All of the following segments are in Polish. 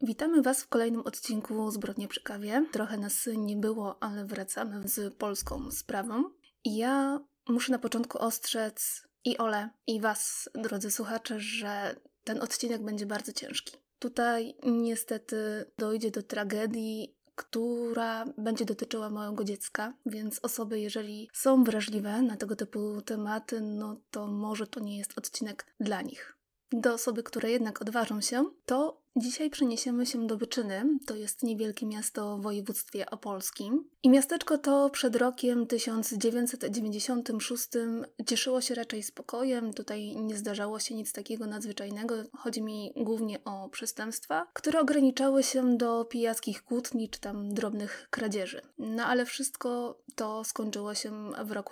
Witamy Was w kolejnym odcinku Zbrodnia przy kawie. Trochę nas nie było, ale wracamy z polską sprawą. I ja muszę na początku ostrzec i Ole, i Was, drodzy słuchacze, że ten odcinek będzie bardzo ciężki. Tutaj niestety dojdzie do tragedii, która będzie dotyczyła małego dziecka, więc osoby, jeżeli są wrażliwe na tego typu tematy, no to może to nie jest odcinek dla nich. Do osoby, które jednak odważą się, to dzisiaj przeniesiemy się do Byczyny, to jest niewielkie miasto w województwie opolskim. I miasteczko to przed rokiem 1996 cieszyło się raczej spokojem, tutaj nie zdarzało się nic takiego nadzwyczajnego. Chodzi mi głównie o przestępstwa, które ograniczały się do pijackich kłótni czy tam drobnych kradzieży. No ale wszystko to skończyło się w roku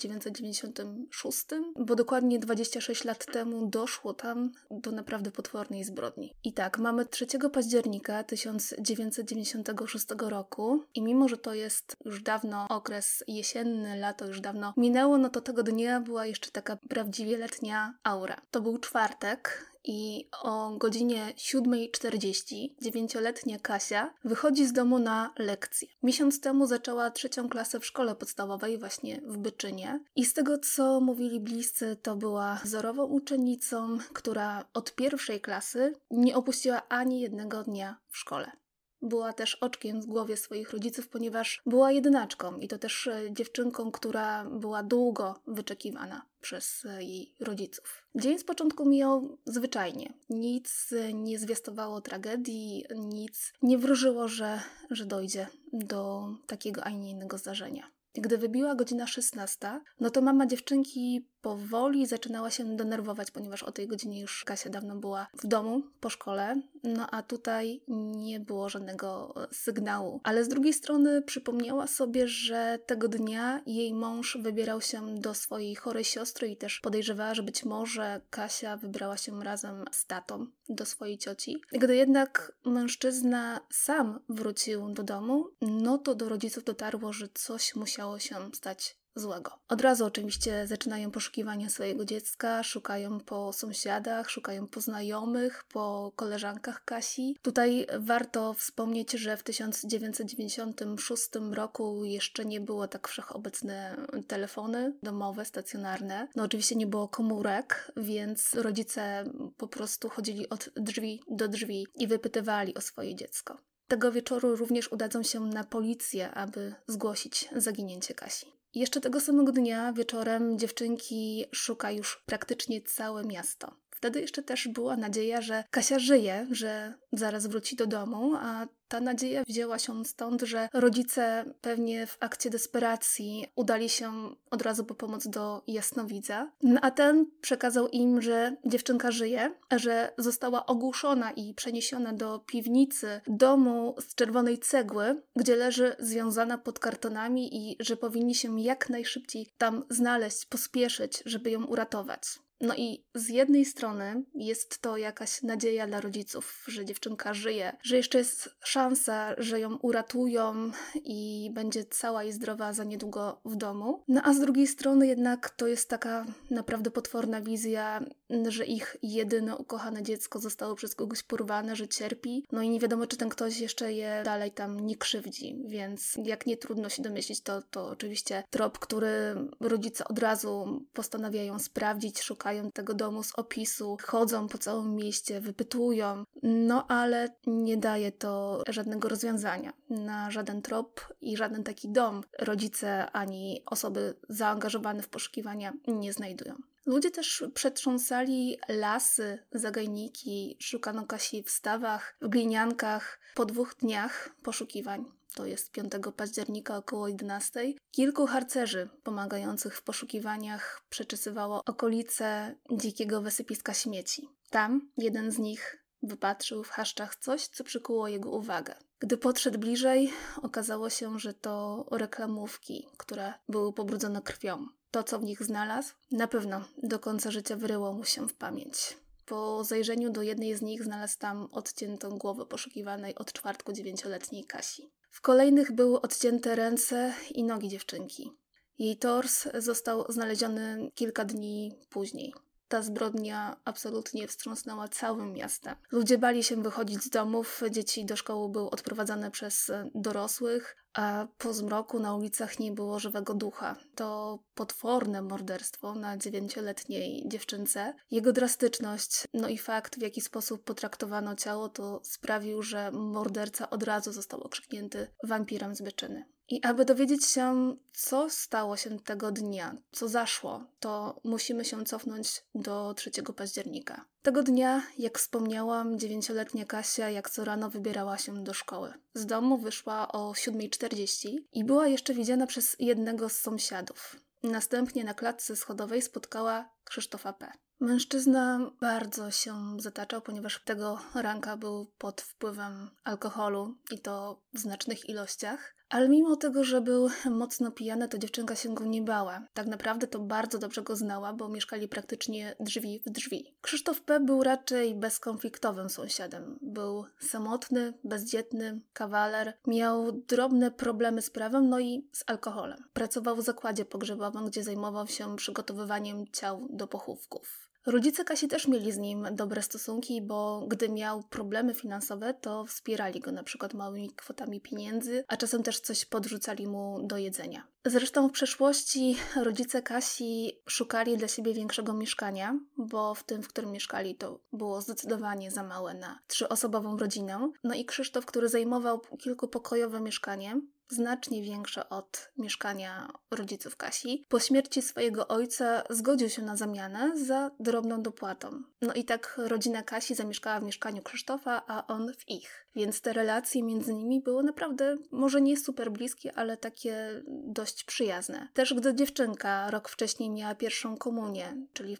1996, bo dokładnie 26 lat temu doszło tam do naprawdę potwornej zbrodni. I tak, mamy 3 października 1996 roku i mimo, że to jest już dawno okres jesienny, lato już dawno minęło, no to tego dnia była jeszcze taka prawdziwie letnia aura. To był czwartek i o godzinie 7:40 9-letnia Kasia wychodzi z domu na lekcję. Miesiąc temu zaczęła 3. klasę w szkole podstawowej właśnie w Byczynie i z tego, co mówili bliscy, to była wzorową uczennicą, która od 1. klasy nie opuściła ani jednego dnia w szkole. Była też oczkiem w głowie swoich rodziców, ponieważ była jedynaczką i to też dziewczynką, która była długo wyczekiwana przez jej rodziców. Dzień z początku mijał zwyczajnie. Nic nie zwiastowało tragedii, nic nie wróżyło, że dojdzie do takiego, a nie innego zdarzenia. Gdy wybiła godzina 16, no to mama dziewczynki powoli zaczynała się denerwować, ponieważ o tej godzinie już Kasia dawno była w domu po szkole, no a tutaj nie było żadnego sygnału. Ale z drugiej strony przypomniała sobie, że tego dnia jej mąż wybierał się do swojej chorej siostry i też podejrzewała, że być może Kasia wybrała się razem z tatą do swojej cioci. Gdy jednak mężczyzna sam wrócił do domu, no to do rodziców dotarło, że coś musiało się stać złego. Od razu oczywiście zaczynają poszukiwania swojego dziecka, szukają po sąsiadach, szukają po znajomych, po koleżankach Kasi. Tutaj warto wspomnieć, że w 1996 roku jeszcze nie było tak wszechobecne telefony domowe, stacjonarne. No oczywiście nie było komórek, więc rodzice po prostu chodzili od drzwi do drzwi i wypytywali o swoje dziecko. Tego wieczoru również udadzą się na policję, aby zgłosić zaginięcie Kasi. Jeszcze tego samego dnia wieczorem dziewczynki szuka już praktycznie całe miasto. Wtedy jeszcze też była nadzieja, że Kasia żyje, że zaraz wróci do domu, a ta nadzieja wzięła się stąd, że rodzice pewnie w akcie desperacji udali się od razu po pomoc do jasnowidza, a ten przekazał im, że dziewczynka żyje, że została ogłuszona i przeniesiona do piwnicy domu z czerwonej cegły, gdzie leży związana pod kartonami i że powinni się jak najszybciej tam znaleźć, pospieszyć, żeby ją uratować. No i z jednej strony jest to jakaś nadzieja dla rodziców, że dziewczynka żyje, że jeszcze jest szansa, że ją uratują i będzie cała i zdrowa za niedługo w domu. No a z drugiej strony jednak to jest taka naprawdę potworna wizja, że ich jedyne ukochane dziecko zostało przez kogoś porwane, że cierpi. No i nie wiadomo, czy ten ktoś jeszcze je dalej tam nie krzywdzi, więc jak nie trudno się domyślić, to oczywiście trop, który rodzice od razu postanawiają sprawdzić, szukają tego domu z opisu, chodzą po całym mieście, wypytują, no ale nie daje to żadnego rozwiązania na żaden trop i żaden taki dom rodzice ani osoby zaangażowane w poszukiwania nie znajdują. Ludzie też przetrząsali lasy, zagajniki, szukano Kasi w stawach, w gliniankach. Po 2 dniach poszukiwań, to jest 5 października około 11, kilku harcerzy pomagających w poszukiwaniach przeczesywało okolice dzikiego wysypiska śmieci. Tam jeden z nich wypatrzył w chaszczach coś, co przykuło jego uwagę. Gdy podszedł bliżej, okazało się, że to reklamówki, które były pobrudzone krwią. To, co w nich znalazł, na pewno do końca życia wyryło mu się w pamięć. Po zajrzeniu do jednej z nich znalazł tam odciętą głowę poszukiwanej od czwartku 9-letniej Kasi. W kolejnych były odcięte ręce i nogi dziewczynki. Jej tors został znaleziony kilka dni później. ta zbrodnia absolutnie wstrząsnęła całym miastem. Ludzie bali się wychodzić z domów, dzieci do szkoły były odprowadzane przez dorosłych, a po zmroku na ulicach nie było żywego ducha. To potworne morderstwo na 9-letniej dziewczynce. Jego drastyczność, no i fakt, w jaki sposób potraktowano ciało, to sprawił, że morderca od razu został okrzyknięty wampirem z Byczyny. I aby dowiedzieć się, co stało się tego dnia, co zaszło, to musimy się cofnąć do 3 października. Tego dnia, jak wspomniałam, 9-letnia Kasia jak co rano wybierała się do szkoły. Z domu wyszła o 7:40 i była jeszcze widziana przez jednego z sąsiadów. Następnie na klatce schodowej spotkała Krzysztofa P. Mężczyzna bardzo się zataczał, ponieważ tego ranka był pod wpływem alkoholu i to w znacznych ilościach. Ale mimo tego, że był mocno pijany, to dziewczynka się go nie bała. Tak naprawdę to bardzo dobrze go znała, bo mieszkali praktycznie drzwi w drzwi. Krzysztof P. był raczej bezkonfliktowym sąsiadem. Był samotny, bezdzietny, kawaler. Miał drobne problemy z prawem, no i z alkoholem. Pracował w zakładzie pogrzebowym, gdzie zajmował się przygotowywaniem ciał do pochówków. Rodzice Kasi też mieli z nim dobre stosunki, bo gdy miał problemy finansowe, to wspierali go na przykład małymi kwotami pieniędzy, a czasem też coś podrzucali mu do jedzenia. Zresztą w przeszłości rodzice Kasi szukali dla siebie większego mieszkania, bo w tym, w którym mieszkali, to było zdecydowanie za małe na 3-osobową rodzinę. No i Krzysztof, który zajmował kilkupokojowe mieszkanie, znacznie większe od mieszkania rodziców Kasi, po śmierci swojego ojca zgodził się na zamianę za drobną dopłatą. No i tak rodzina Kasi zamieszkała w mieszkaniu Krzysztofa, a on w ich. Więc te relacje między nimi były naprawdę, może nie super bliskie, ale takie dość przyjazne. Też gdy dziewczynka rok wcześniej miała pierwszą komunię, czyli w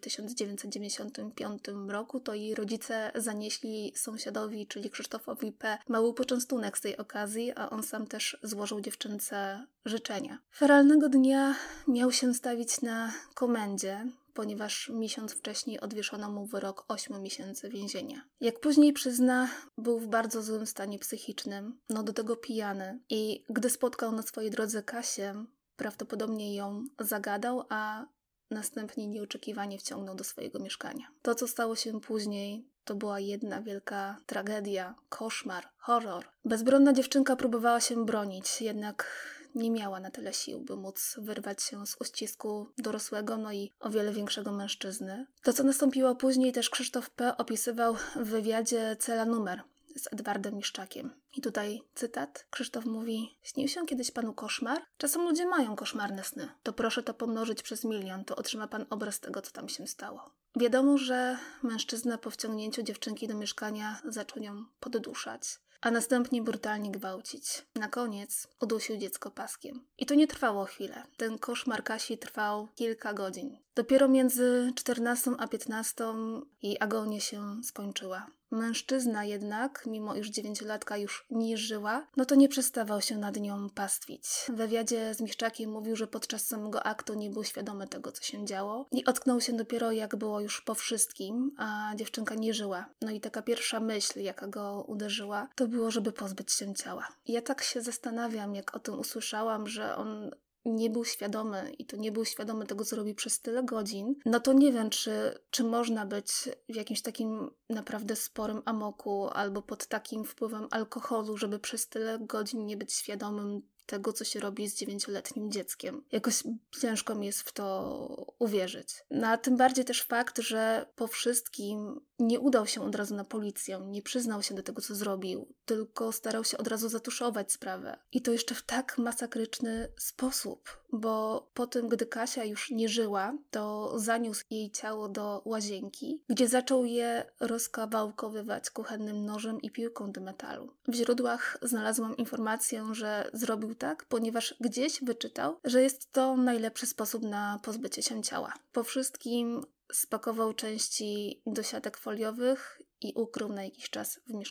1995 roku, to jej rodzice zanieśli sąsiadowi, czyli Krzysztofowi P., mały poczęstunek z tej okazji, a on sam też złożył dziewczynce życzenia. Feralnego dnia miał się stawić na komendzie, ponieważ miesiąc wcześniej odwieszono mu wyrok 8 miesięcy więzienia. Jak później przyzna, był w bardzo złym stanie psychicznym, no do tego pijany i gdy spotkał na swojej drodze Kasię, prawdopodobnie ją zagadał, a następnie nieoczekiwanie wciągnął do swojego mieszkania. To, co stało się później, to była jedna wielka tragedia, koszmar, horror. Bezbronna dziewczynka próbowała się bronić, jednak nie miała na tyle sił, by móc wyrwać się z uścisku dorosłego, no i o wiele większego mężczyzny. To, co nastąpiło później, też Krzysztof P. opisywał w wywiadzie Cela Numer z Edwardem Miszczakiem. I tutaj cytat. Krzysztof mówi: śnił się kiedyś panu koszmar? Czasem ludzie mają koszmarne sny. To proszę to pomnożyć przez 1 000 000, to otrzyma pan obraz tego, co tam się stało. Wiadomo, że mężczyzna po wciągnięciu dziewczynki do mieszkania zaczął ją podduszać, a następnie brutalnie gwałcić. Na koniec udusił dziecko paskiem. I to nie trwało chwilę. Ten koszmar Kasi trwał kilka godzin. Dopiero między 14 a 15 jej agonia się skończyła. Mężczyzna jednak, mimo iż 9-latka już nie żyła, no to nie przestawał się nad nią pastwić. W wywiadzie z Miszczakiem mówił, że podczas samego aktu nie był świadomy tego, co się działo i ocknął się dopiero jak było już po wszystkim, a dziewczynka nie żyła. No i taka pierwsza myśl, jaka go uderzyła, to było, żeby pozbyć się ciała. I ja tak się zastanawiam, jak o tym usłyszałam, że on nie był świadomy i to nie był świadomy tego, co robi przez tyle godzin, no to nie wiem, czy można być w jakimś takim naprawdę sporym amoku albo pod takim wpływem alkoholu, żeby przez tyle godzin nie być świadomym tego, co się robi z 9-letnim dzieckiem. Jakoś ciężko mi jest w to uwierzyć. No a tym bardziej też fakt, że po wszystkim nie udał się od razu na policję, nie przyznał się do tego, co zrobił, tylko starał się od razu zatuszować sprawę. I to jeszcze w tak masakryczny sposób, bo po tym, gdy Kasia już nie żyła, to zaniósł jej ciało do łazienki, gdzie zaczął je rozkawałkowywać kuchennym nożem i piłką do metalu. W źródłach znalazłam informację, że zrobił tak, ponieważ gdzieś wyczytał, że jest to najlepszy sposób na pozbycie się ciała. Po wszystkim spakował części do siatek foliowych i ukrył na jakiś czas w mieszkaniu.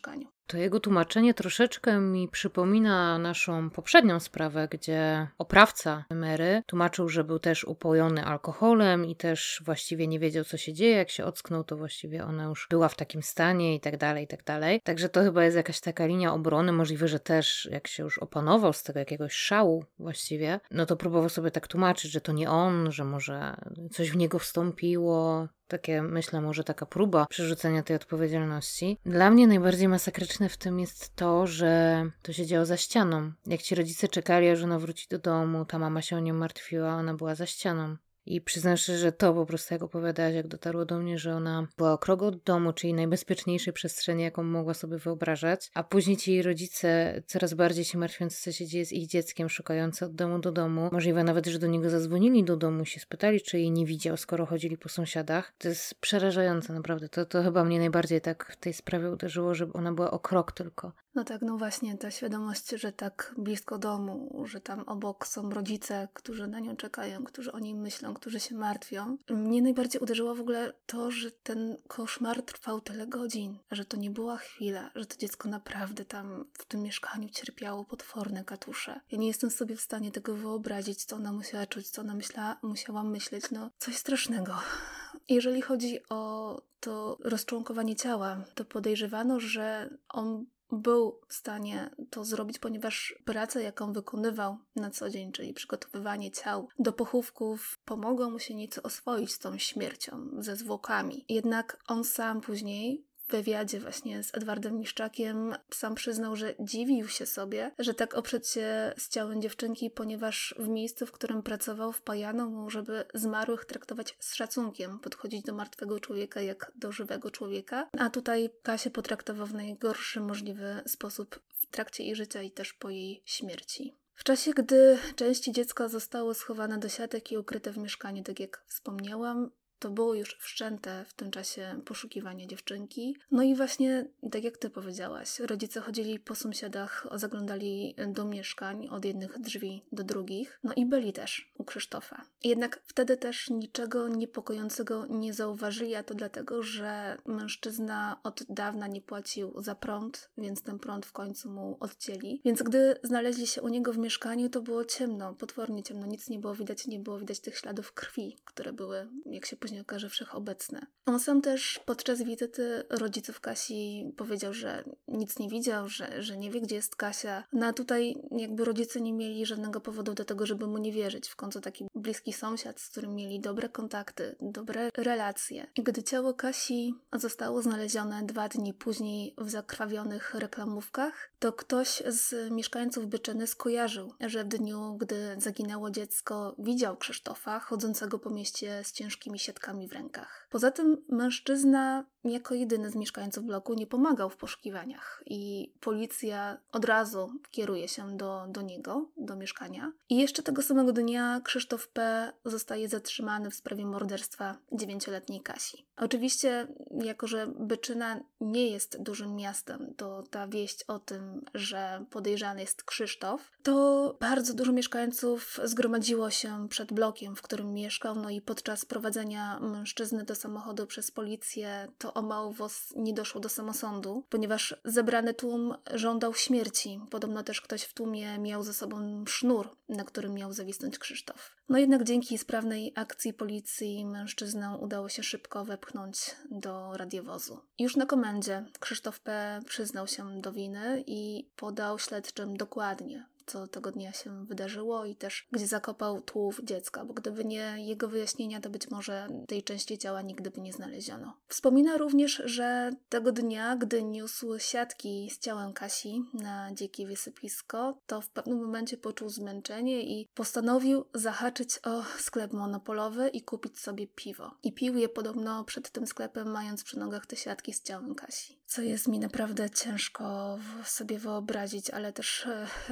To jego tłumaczenie troszeczkę mi przypomina naszą poprzednią sprawę, gdzie oprawca Mary tłumaczył, że był też upojony alkoholem i też właściwie nie wiedział, co się dzieje. Jak się ocknął, to właściwie ona już była w takim stanie i tak dalej, i tak dalej. Także to chyba jest jakaś taka linia obrony. Możliwe, że też jak się już opanował z tego jakiegoś szału właściwie, no to próbował sobie tak tłumaczyć, że to nie on, że może coś w niego wstąpiło. Takie, myślę, może taka próba przerzucenia tej odpowiedzialności. Dla mnie najbardziej masakryczne w tym jest to, że to się działo za ścianą. Jak ci rodzice czekali, aż ona wróci do domu, ta mama się o nią martwiła, ona była za ścianą. I przyznam szczerze, że to po prostu, jak opowiadałaś, jak dotarło do mnie, że ona była o krok od domu, czyli najbezpieczniejszej przestrzeni, jaką mogła sobie wyobrażać, a później ci jej rodzice, coraz bardziej się martwiąc, co się dzieje z ich dzieckiem, szukający od domu do domu, możliwe nawet, że do niego zadzwonili do domu, się spytali, czy jej nie widział, skoro chodzili po sąsiadach. To jest przerażające, naprawdę. To chyba mnie najbardziej tak w tej sprawie uderzyło, że ona była o krok tylko. No tak, no właśnie, ta świadomość, że tak blisko domu, że tam obok są rodzice, którzy na nią czekają, którzy o niej myślą, którzy się martwią. Mnie najbardziej uderzyło w ogóle to, że ten koszmar trwał tyle godzin, że to nie była chwila, że to dziecko naprawdę tam w tym mieszkaniu cierpiało potworne katusze. Ja nie jestem sobie w stanie tego wyobrazić, co ona musiała czuć, co ona musiała myśleć, no coś strasznego. Jeżeli chodzi o to rozczłonkowanie ciała, to podejrzewano, że on był w stanie to zrobić, ponieważ praca, jaką wykonywał na co dzień, czyli przygotowywanie ciał do pochówków, pomogło mu się nieco oswoić z tą śmiercią, ze zwłokami. Jednak on sam później w wywiadzie właśnie z Edwardem Miszczakiem sam przyznał, że dziwił się sobie, że tak oprzeć się z ciałem dziewczynki, ponieważ w miejscu, w którym pracował, wpajano mu, żeby zmarłych traktować z szacunkiem, podchodzić do martwego człowieka jak do żywego człowieka, a tutaj Kasię potraktował w najgorszy możliwy sposób w trakcie jej życia i też po jej śmierci. W czasie, gdy części dziecka zostały schowane do siatek i ukryte w mieszkaniu, tak jak wspomniałam, to było już wszczęte w tym czasie poszukiwanie dziewczynki. No i właśnie, tak jak ty powiedziałaś, rodzice chodzili po sąsiadach, zaglądali do mieszkań od jednych drzwi do drugich, no i byli też u Krzysztofa. Jednak wtedy też niczego niepokojącego nie zauważyli, a to dlatego, że mężczyzna od dawna nie płacił za prąd, więc ten prąd w końcu mu odcięli. Więc gdy znaleźli się u niego w mieszkaniu, to było ciemno, potwornie ciemno, nic nie było widać tych śladów krwi, które były, jak się później okaże, wszechobecne. On sam też podczas wizyty rodziców Kasi powiedział, że nic nie widział, że nie wie, gdzie jest Kasia. No a tutaj jakby rodzice nie mieli żadnego powodu do tego, żeby mu nie wierzyć. W końcu taki bliski sąsiad, z którym mieli dobre kontakty, dobre relacje. I gdy ciało Kasi zostało znalezione 2 dni później w zakrwawionych reklamówkach, to ktoś z mieszkańców Byczyny skojarzył, że w dniu, gdy zaginęło dziecko, widział Krzysztofa chodzącego po mieście z ciężkimi siatkami w rękach. Poza tym mężczyzna jako jedyny z mieszkańców bloku nie pomagał w poszukiwaniach i policja od razu kieruje się do niego, do mieszkania. I jeszcze tego samego dnia Krzysztof P. zostaje zatrzymany w sprawie morderstwa 9-letniej Kasi. Oczywiście, jako że Byczyna nie jest dużym miastem, to ta wieść o tym, że podejrzany jest Krzysztof, to bardzo dużo mieszkańców zgromadziło się przed blokiem, w którym mieszkał, no i podczas prowadzenia mężczyzny do samochodu przez policję to o mało włos nie doszło do samosądu, ponieważ zebrany tłum żądał śmierci. Podobno też ktoś w tłumie miał ze sobą sznur, na którym miał zawisnąć Krzysztof. No jednak dzięki sprawnej akcji policji mężczyznę udało się szybko wepchnąć do radiowozu. Już na komendzie Krzysztof P. przyznał się do winy i podał śledczym dokładnie, co tego dnia się wydarzyło i też gdzie zakopał tułów dziecka, bo gdyby nie jego wyjaśnienia, to być może tej części ciała nigdy by nie znaleziono. Wspomina również, że tego dnia, gdy niósł siatki z ciałem Kasi na dzikie wysypisko, to w pewnym momencie poczuł zmęczenie i postanowił zahaczyć o sklep monopolowy i kupić sobie piwo. I pił je podobno przed tym sklepem, mając przy nogach te siatki z ciałem Kasi. Co jest mi naprawdę ciężko sobie wyobrazić, ale też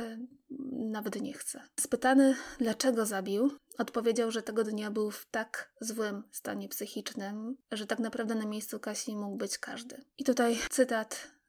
nawet nie chcę. Spytany, dlaczego zabił, odpowiedział, że tego dnia był w tak złym stanie psychicznym, że tak naprawdę na miejscu Kasi mógł być każdy. I tutaj cytat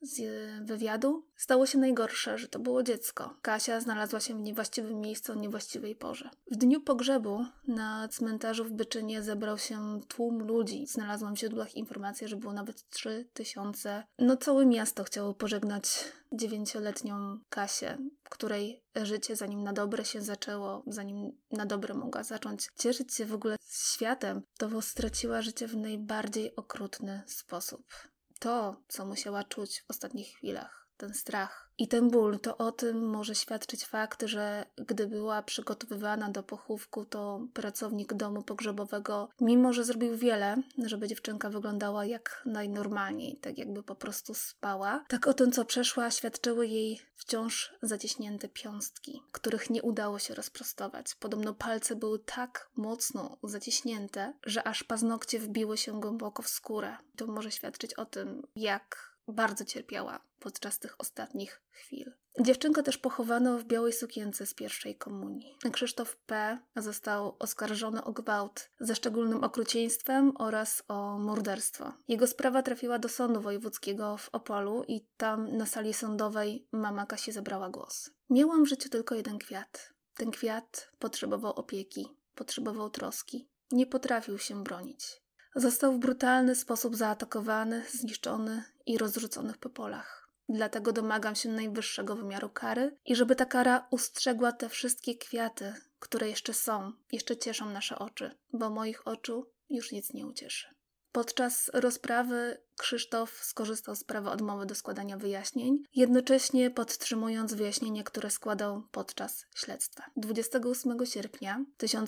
z wywiadu, stało się najgorsze, że to było dziecko. Kasia znalazła się w niewłaściwym miejscu o niewłaściwej porze. W dniu pogrzebu na cmentarzu w Byczynie zebrał się tłum ludzi. Znalazłam w źródłach informację, że było nawet 3000. Całe miasto chciało pożegnać 9-letnią Kasię, której życie, zanim na dobre się zaczęło, zanim na dobre mogła zacząć cieszyć się w ogóle światem, to straciła życie w najbardziej okrutny sposób. To, co musiała czuć w ostatnich chwilach, ten strach i ten ból, to o tym może świadczyć fakt, że gdy była przygotowywana do pochówku, to pracownik domu pogrzebowego, mimo że zrobił wiele, żeby dziewczynka wyglądała jak najnormalniej, tak jakby po prostu spała, tak o tym, co przeszła, świadczyły jej wciąż zaciśnięte piąstki, których nie udało się rozprostować. Podobno palce były tak mocno zaciśnięte, że aż paznokcie wbiły się głęboko w skórę. To może świadczyć o tym, jak bardzo cierpiała podczas tych ostatnich chwil. Dziewczynkę też pochowano w białej sukience z pierwszej komunii. Krzysztof P. został oskarżony o gwałt ze szczególnym okrucieństwem oraz o morderstwo. Jego sprawa trafiła do Sądu Wojewódzkiego w Opolu i tam na sali sądowej mama Kasi zabrała głos. Miałam w życiu tylko jeden kwiat. Ten kwiat potrzebował opieki, potrzebował troski. Nie potrafił się bronić. Został w brutalny sposób zaatakowany, zniszczony i rozrzucony po polach. Dlatego domagam się najwyższego wymiaru kary i żeby ta kara ustrzegła te wszystkie kwiaty, które jeszcze są, jeszcze cieszą nasze oczy, bo moich oczu już nic nie ucieszy. Podczas rozprawy Krzysztof skorzystał z prawa odmowy do składania wyjaśnień, jednocześnie podtrzymując wyjaśnienia, które składał podczas śledztwa. 28 sierpnia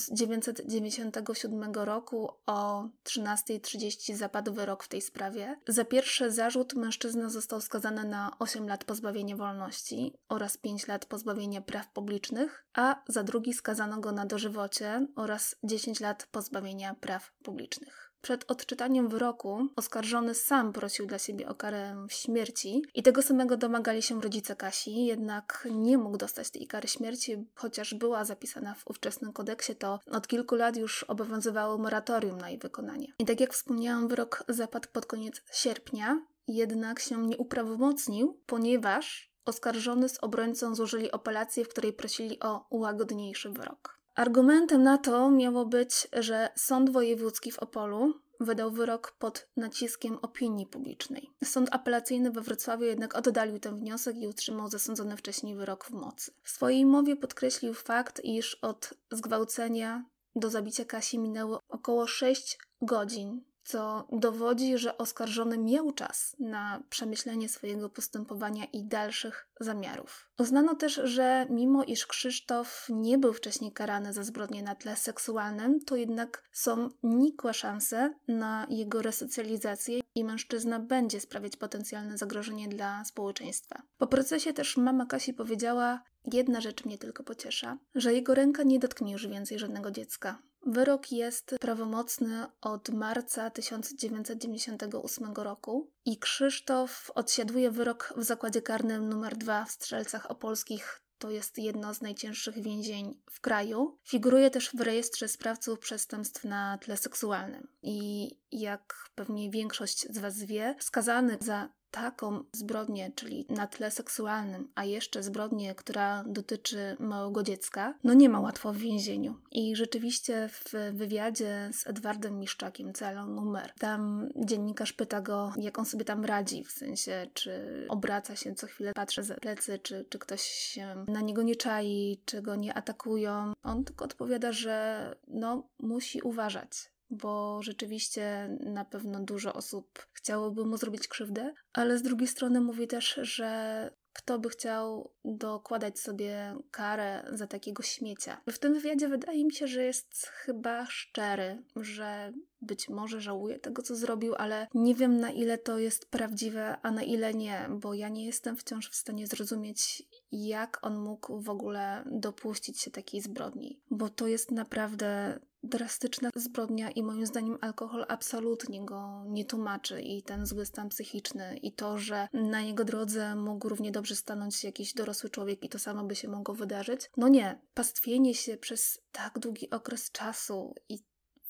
1997 roku o 13:30 zapadł wyrok w tej sprawie. Za pierwszy zarzut mężczyzna został skazany na 8 lat pozbawienia wolności oraz 5 lat pozbawienia praw publicznych, a za drugi skazano go na dożywocie oraz 10 lat pozbawienia praw publicznych. Przed odczytaniem wyroku oskarżony sam prosił dla siebie o karę śmierci i tego samego domagali się rodzice Kasi, jednak nie mógł dostać tej kary śmierci, chociaż była zapisana w ówczesnym kodeksie, to od kilku lat już obowiązywało moratorium na jej wykonanie. I tak jak wspomniałam, wyrok zapadł pod koniec sierpnia, jednak się nie uprawomocnił, ponieważ oskarżony z obrońcą złożyli apelację, w której prosili o łagodniejszy wyrok. Argumentem na to miało być, że Sąd Wojewódzki w Opolu wydał wyrok pod naciskiem opinii publicznej. Sąd apelacyjny we Wrocławiu jednak oddalił ten wniosek i utrzymał zasądzony wcześniej wyrok w mocy. W swojej mowie podkreślił fakt, iż od zgwałcenia do zabicia Kasi minęło około 6 godzin, co dowodzi, że oskarżony miał czas na przemyślenie swojego postępowania i dalszych zamiarów. Uznano też, że mimo iż Krzysztof nie był wcześniej karany za zbrodnie na tle seksualnym, to jednak są nikłe szanse na jego resocjalizację i mężczyzna będzie sprawiać potencjalne zagrożenie dla społeczeństwa. Po procesie też mama Kasi powiedziała: jedna rzecz mnie tylko pociesza, że jego ręka nie dotknie już więcej żadnego dziecka. Wyrok jest prawomocny od marca 1998 roku i Krzysztof odsiaduje wyrok w zakładzie karnym nr 2 w Strzelcach Opolskich. To jest jedno z najcięższych więzień w kraju. Figuruje też w rejestrze sprawców przestępstw na tle seksualnym. I jak pewnie większość z Was wie, skazany za taką zbrodnię, czyli na tle seksualnym, a jeszcze zbrodnię, która dotyczy małego dziecka, nie ma łatwo w więzieniu. I rzeczywiście w wywiadzie z Edwardem Miszczakiem, celą numer, tam dziennikarz pyta go, jak on sobie tam radzi, w sensie, czy obraca się co chwilę, patrzy za plecy, czy ktoś się na niego nie czai, czy go nie atakują. On tylko odpowiada, że musi uważać, bo rzeczywiście na pewno dużo osób chciałoby mu zrobić krzywdę, ale z drugiej strony mówi też, że kto by chciał dokładać sobie karę za takiego śmiecia. W tym wywiadzie wydaje mi się, że jest chyba szczery, że być może żałuje tego, co zrobił, ale nie wiem, na ile to jest prawdziwe, a na ile nie, bo ja nie jestem wciąż w stanie zrozumieć, jak on mógł w ogóle dopuścić się takiej zbrodni, bo to jest naprawdę drastyczna zbrodnia i moim zdaniem alkohol absolutnie go nie tłumaczy i ten zły stan psychiczny i to, że na jego drodze mógł równie dobrze stanąć jakiś dorosły człowiek i to samo by się mogło wydarzyć. Nie, pastwienie się przez tak długi okres czasu i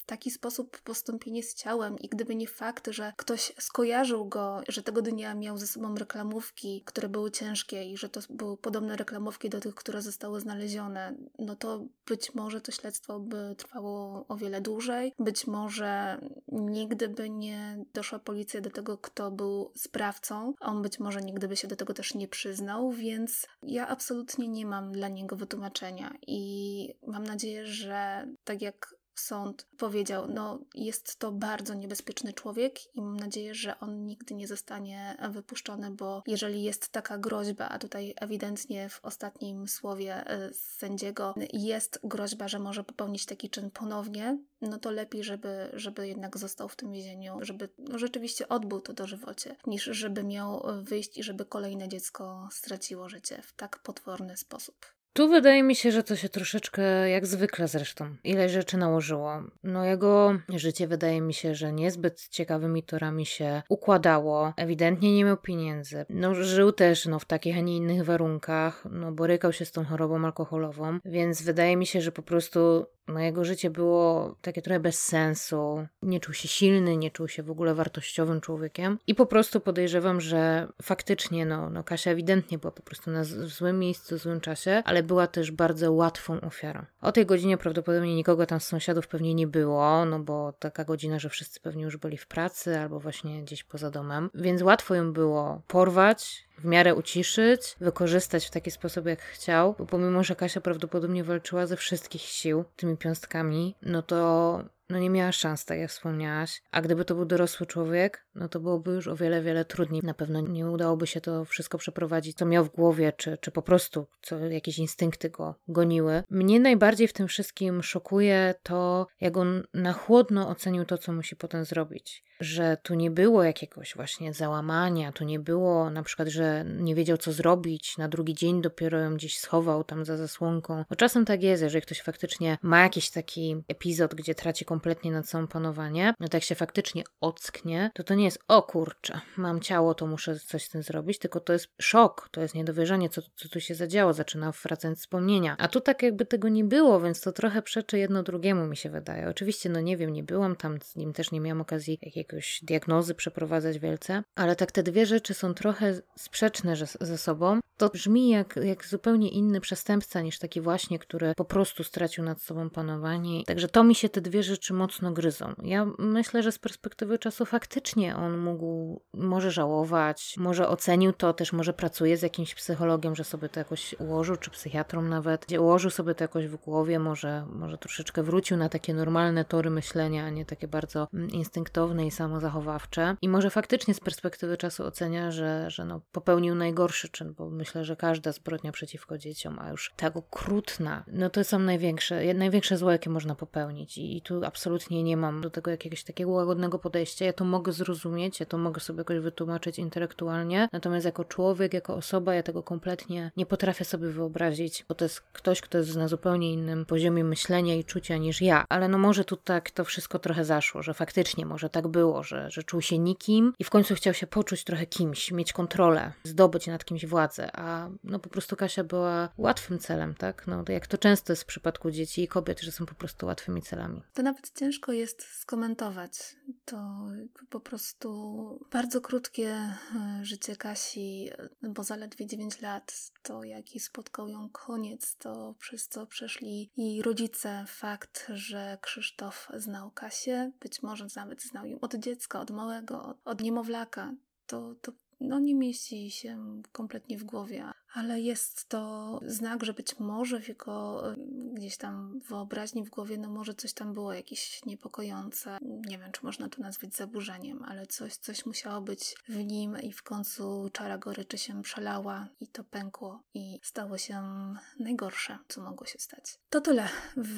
taki sposób postąpienie z ciałem i gdyby nie fakt, że ktoś skojarzył go, że tego dnia miał ze sobą reklamówki, które były ciężkie i że to były podobne reklamówki do tych, które zostały znalezione, no to być może to śledztwo by trwało o wiele dłużej. Być może nigdy by nie doszła policja do tego, kto był sprawcą. On być może nigdy by się do tego też nie przyznał, więc ja absolutnie nie mam dla niego wytłumaczenia i mam nadzieję, że tak jak sąd powiedział, no jest to bardzo niebezpieczny człowiek i mam nadzieję, że on nigdy nie zostanie wypuszczony, bo jeżeli jest taka groźba, a tutaj ewidentnie w ostatnim słowie sędziego jest groźba, że może popełnić taki czyn ponownie, no to lepiej, żeby jednak został w tym więzieniu, żeby rzeczywiście odbył to dożywocie, niż żeby miał wyjść i żeby kolejne dziecko straciło życie w tak potworny sposób. Tu wydaje mi się, że to się troszeczkę, jak zwykle zresztą, ileś rzeczy nałożyło. No jego życie wydaje mi się, że niezbyt ciekawymi torami się układało. Ewidentnie nie miał pieniędzy. No żył też w takich, a nie innych warunkach, borykał się z tą chorobą alkoholową, więc wydaje mi się, że po prostu jego życie było takie trochę bez sensu. Nie czuł się silny, nie czuł się w ogóle wartościowym człowiekiem i po prostu podejrzewam, że faktycznie Kasia ewidentnie była po prostu w złym miejscu, w złym czasie, ale była też bardzo łatwą ofiarą. O tej godzinie prawdopodobnie nikogo tam z sąsiadów pewnie nie było, bo taka godzina, że wszyscy pewnie już byli w pracy albo właśnie gdzieś poza domem, więc łatwo ją było porwać, w miarę uciszyć, wykorzystać w taki sposób, jak chciał, bo pomimo, że Kasia prawdopodobnie walczyła ze wszystkich sił tymi piąstkami, to nie miała szans, tak jak wspomniałaś. A gdyby to był dorosły człowiek, to byłoby już o wiele, wiele trudniej. Na pewno nie udałoby się to wszystko przeprowadzić, co miał w głowie, czy po prostu jakieś instynkty go goniły. Mnie najbardziej w tym wszystkim szokuje to, jak on na chłodno ocenił to, co musi potem zrobić. Że tu nie było jakiegoś właśnie załamania, tu nie było na przykład, że nie wiedział, co zrobić, na drugi dzień dopiero ją gdzieś schował tam za zasłonką. Bo czasem tak jest, jeżeli ktoś faktycznie ma jakiś taki epizod, gdzie traci kompletnie nad sobą panowanie, to jak się faktycznie ocknie, to nie jest, o kurczę, mam ciało, to muszę coś z tym zrobić, tylko to jest szok, to jest niedowierzanie, co tu się zadziało, zaczyna wracać wspomnienia. A tu tak jakby tego nie było, więc to trochę przeczy jedno drugiemu, mi się wydaje. Oczywiście, nie wiem, nie byłam tam, z nim też nie miałam okazji jakiegoś diagnozy przeprowadzać wielce, ale tak te dwie rzeczy są trochę sprzeczne ze sobą. To brzmi jak zupełnie inny przestępca niż taki właśnie, który po prostu stracił nad sobą panowanie. Także to mi się te dwie rzeczy mocno gryzą. Ja myślę, że z perspektywy czasu faktycznie on może żałować, może ocenił to, też może pracuje z jakimś psychologiem, że sobie to jakoś ułożył, czy psychiatrą nawet, gdzie ułożył sobie to jakoś w głowie, może troszeczkę wrócił na takie normalne tory myślenia, a nie takie bardzo instynktowne i samozachowawcze. I może faktycznie z perspektywy czasu ocenia, że popełnił najgorszy czyn, bo myślę, że każda zbrodnia przeciwko dzieciom, a już tak okrutna, to są największe zło, jakie można popełnić. I tu absolutnie nie mam do tego jakiegoś takiego łagodnego podejścia. Ja to mogę zrozumieć, ja to mogę sobie jakoś wytłumaczyć intelektualnie, natomiast jako człowiek, jako osoba, ja tego kompletnie nie potrafię sobie wyobrazić, bo to jest ktoś, kto jest na zupełnie innym poziomie myślenia i czucia niż ja. Ale może tu tak to wszystko trochę zaszło, że faktycznie może tak było, że czuł się nikim i w końcu chciał się poczuć trochę kimś, mieć kontrolę, zdobyć nad kimś władzę, a po prostu Kasia była łatwym celem, tak? Jak to często jest w przypadku dzieci i kobiet, że są po prostu łatwymi celami. To nawet ciężko jest skomentować. To po prostu bardzo krótkie życie Kasi, bo zaledwie 9 lat, to jaki spotkał ją koniec, to przez co przeszli jej rodzice. Fakt, że Krzysztof znał Kasię, być może nawet znał ją od dziecka, od małego, od niemowlaka, to nie mieści się kompletnie w głowie, ale jest to znak, że być może w jego gdzieś tam wyobraźni w głowie, może coś tam było jakieś niepokojące. Nie wiem, czy można to nazwać zaburzeniem, ale coś musiało być w nim i w końcu czara goryczy się przelała i to pękło i stało się najgorsze, co mogło się stać. To tyle w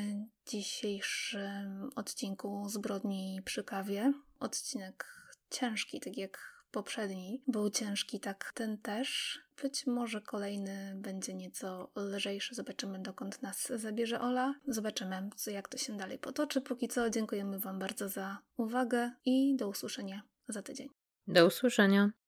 dzisiejszym odcinku Zbrodni przy kawie. Odcinek ciężki, tak jak poprzedni był ciężki, tak ten też. Być może kolejny będzie nieco lżejszy. Zobaczymy, dokąd nas zabierze Ola. Zobaczymy, jak to się dalej potoczy. Póki co dziękujemy Wam bardzo za uwagę i do usłyszenia za tydzień. Do usłyszenia.